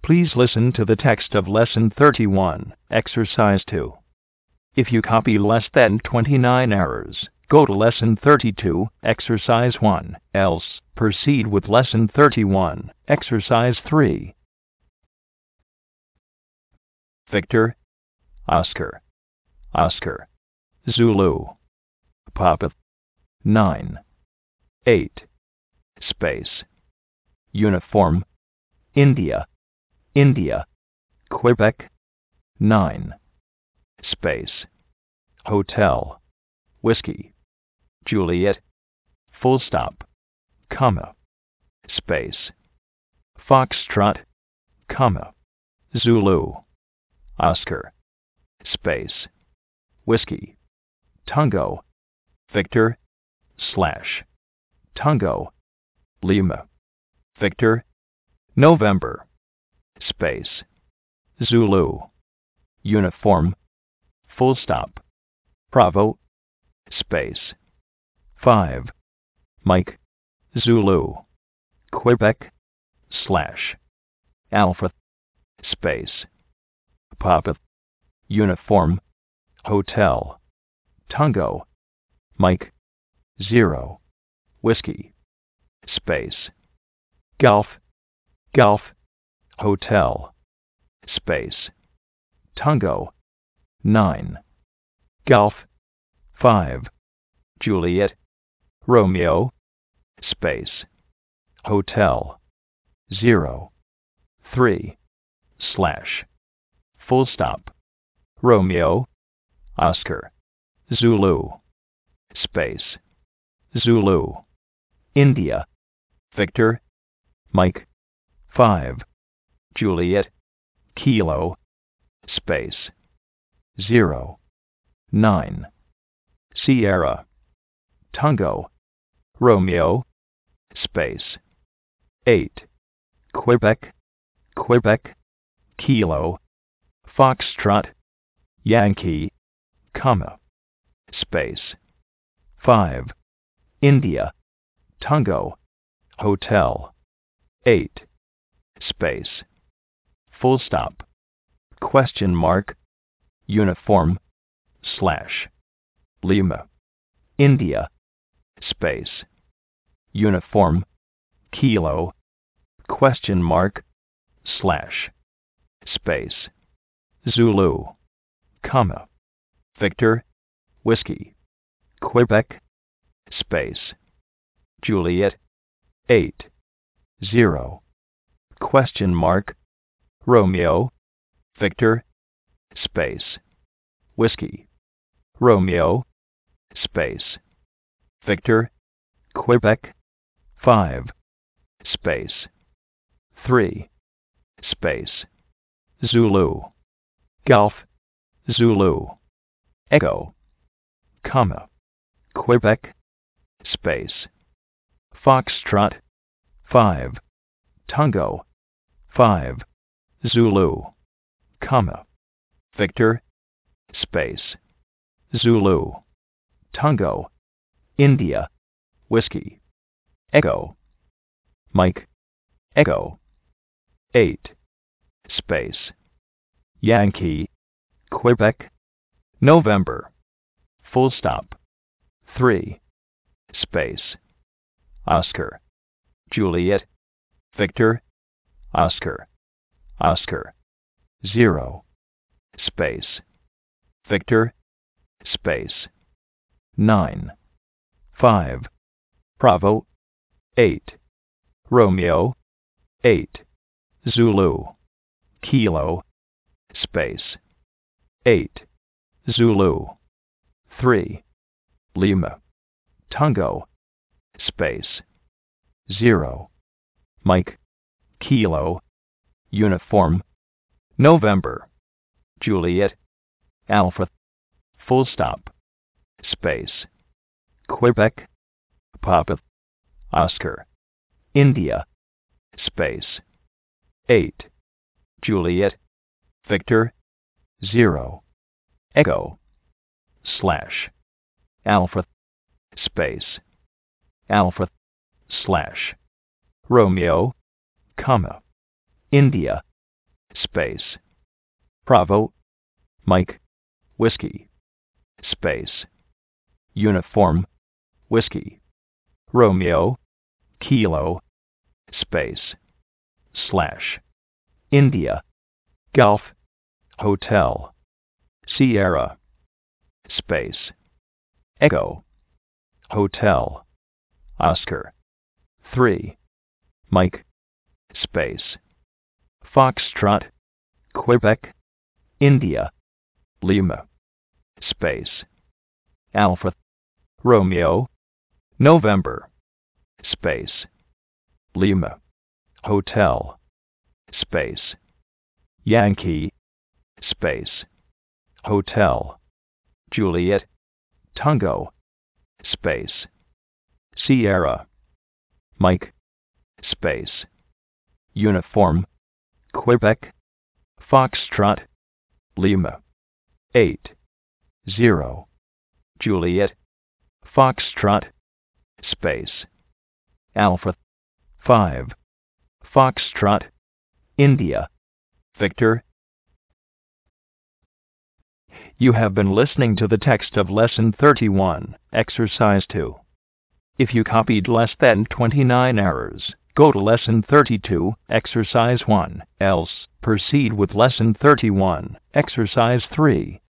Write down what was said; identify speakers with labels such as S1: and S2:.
S1: Please listen to the text of Lesson 31, Exercise 2. If you copy less than 29 errors, go to Lesson 32, Exercise 1, else proceed with Lesson 31, Exercise 3. Victor, Oscar, Oscar, Zulu, Papa, 9, 8, space, uniform, India, India, Quebec, 9, space, hotel, whiskey, Juliet, full stop, comma, space, foxtrot, comma, Zulu, Oscar, space, whiskey, Tango, Victor, slash, Tango, Lima, Victor, November, space, Zulu, uniform, full stop, Bravo, space, 5, Mike, Zulu, Quebec, slash, Alpha, space, Papa, uniform, hotel, Tango, Mike, 0, whiskey, space, golf, golf, hotel, space, Tango, 9, golf, 5, Juliet, Romeo, space, hotel, 0, 3, slash, full stop, Romeo, Oscar, Zulu, space, Zulu, India, Victor, Mike, 5, Juliet, Kilo, space, 0, 9, Sierra, Tango, Romeo, space, 8, Quebec, Quebec, Kilo, Foxtrot, Yankee, comma, space, 5, India, Tango, hotel, 8, space, full stop, question mark, uniform, slash, Lima, India, space, uniform, Kilo, question mark, slash, space, Zulu, comma, Victor, whiskey, Quebec, space, Juliet, 8, 0, question mark, Romeo, Victor, space, whiskey, Romeo, space, Victor, Quebec, 5, space, 3, space, Zulu, golf, Zulu, echo, comma, Quebec, space, foxtrot, 5, Tango, 5, Zulu, comma, Victor, space, Zulu, Tango, India, whiskey, echo, Mike, echo, 8, space, Yankee, Quebec, November, full stop, 3, space, Oscar, Juliet, Victor, Oscar, Oscar, 0, space, Victor, space, 9, 5, Bravo, 8, Romeo, 8, Zulu, Kilo, space, 8, Zulu, 3, Lima, Tango, space, 0, Mike, Kilo, uniform, November, Juliet, Alpha, full stop, space, Quebec, Papa, Oscar, India, space, 8, Juliet, Victor, 0, echo, slash, Alpha, space, Alpha, slash, Romeo, comma, India, space. Bravo, Mike, Whiskey, space. Uniform, Whiskey, Romeo, Kilo, space. Slash. India, Golf, Hotel, Sierra, space. Echo, Hotel, Oscar, 3, Mike, space. Foxtrot, Quebec, India, Lima, space. Alpha, Romeo, November, space. Lima, Hotel, space. Yankee, space. Hotel, Juliet, Tango, space. Sierra, Mike, space. Uniform, Quebec, Foxtrot, Lima, 8, 0. Juliet, Foxtrot, space. Alpha, 5. Foxtrot, India, Victor. You have been listening to the text of Lesson 31, Exercise 2. If you copied less than 29 errors, go to Lesson 32, Exercise 1, else proceed with Lesson 31, Exercise 3.